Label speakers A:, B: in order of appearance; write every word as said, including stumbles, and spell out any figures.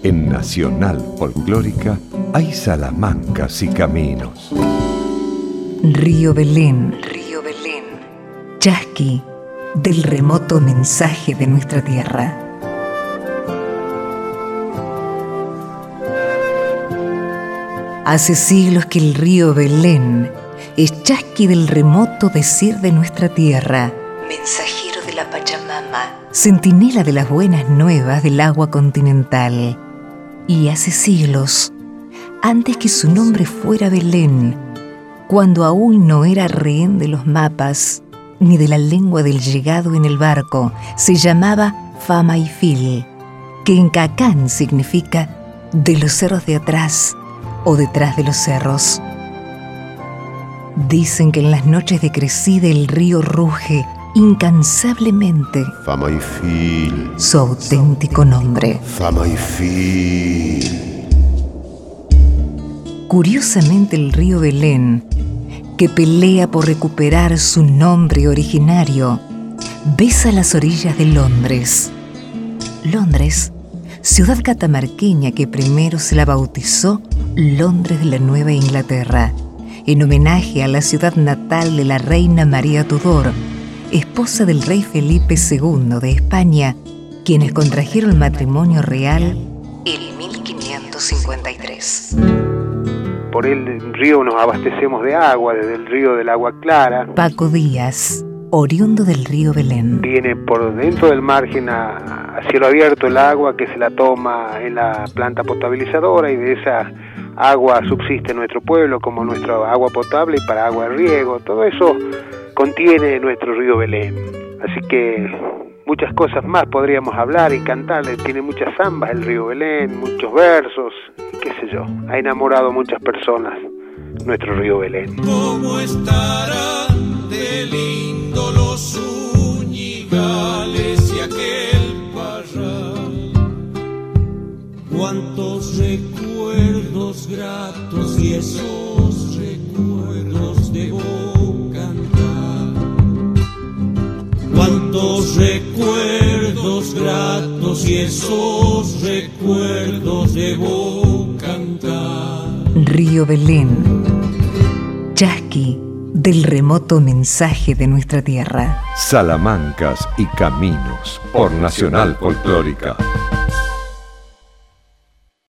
A: En Nacional Folclórica hay salamancas y caminos.
B: Río Belén, Río Belén, chasqui del remoto mensaje de nuestra tierra. Hace siglos que el río Belén es chasqui del remoto decir de nuestra tierra, mensajero de la Pachamama, centinela de las buenas nuevas del agua continental. Y hace siglos, antes que su nombre fuera Belén, cuando aún no era rehén de los mapas, ni de la lengua del llegado en el barco, se llamaba Famaifil, que en cacán significa de los cerros de atrás o detrás de los cerros. Dicen que en las noches de crecida el río ruge incansablemente.
C: Famaifil.
B: Su auténtico nombre.
C: Famaifil.
B: Curiosamente el río Belén, que pelea por recuperar su nombre originario, besa las orillas de Londres. Londres, ciudad catamarqueña que primero se la bautizó Londres de la Nueva Inglaterra, en homenaje a la ciudad natal de la reina María Tudor, esposa del rey Felipe segundo de España, quienes contrajeron matrimonio real en mil quinientos cincuenta y tres.
D: Por el río nos abastecemos de agua, desde el río del Agua Clara.
B: Paco Díaz, oriundo del río Belén.
D: Viene por dentro del margen a, a cielo abierto el agua que se la toma en la planta potabilizadora, y de esa agua subsiste nuestro pueblo como nuestra agua potable y para agua de riego. Todo eso contiene nuestro río Belén. Así que muchas cosas más podríamos hablar y cantar. Tiene muchas zambas el río Belén, muchos versos, qué sé yo. Ha enamorado a muchas personas nuestro río Belén.
E: ¿Cómo estarán de lindo los uñigales y aquel parral? Cuántos recuerdos gratos y esos recuerdos debo cantar. Cuántos recuerdos gratos y esos recuerdos debo cantar.
B: Río Belén, chasqui del remoto mensaje de nuestra tierra.
A: Salamancas y caminos por Nacional Folclórica.